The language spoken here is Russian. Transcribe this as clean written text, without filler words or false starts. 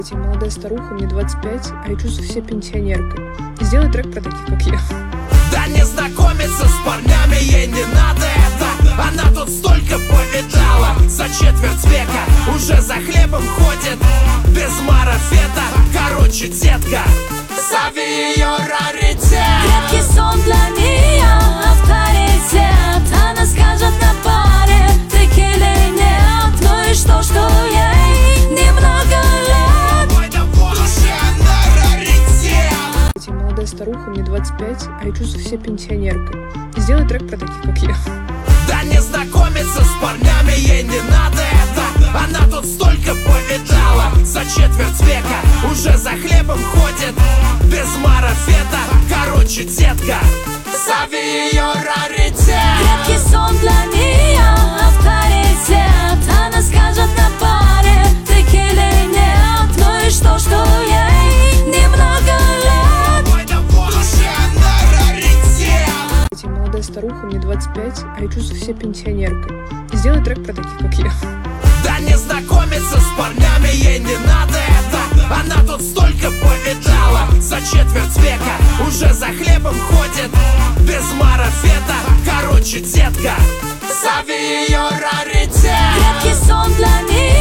Я молодая старуха, мне 25, а я чувствую себя пенсионеркой. Сделай трек про таких, как я. Да не знакомиться с парнями ей не надо это. Она тут столько повидала за четверть века. Уже за хлебом ходит без марафета. Короче, детка, зови ее раритет. Крепкий сон для нее авторитет. Она скажет на паре, так или нет. Ну и что ей немного лет. Ой, да в душе она раритет. Я молодая старуха, мне 25, а я чувствую себя пенсионеркой. Сделай трек про таких, как я. Да не знакомиться с парнями ей не надо это. Она тут столько повидала за четверть века. Уже за хлебом ходит без марафета. Короче, детка, зови ее раритет. Крепкий сон для нее авторитет. Она скажет на паре, так или нет. Ну и что ей немного лет. Ой, да в душе она раритет. Я молодая старуха, мне 25, а я чувствую себя пенсионеркой. Сделай трек про таких, как я. Да не знакомиться с парнями ей не надо это. Она тут столько повидала за четверть века. Уже за хлебом ходит без марафета. Короче, детка, зови ее раритет. Крепкий сон для нее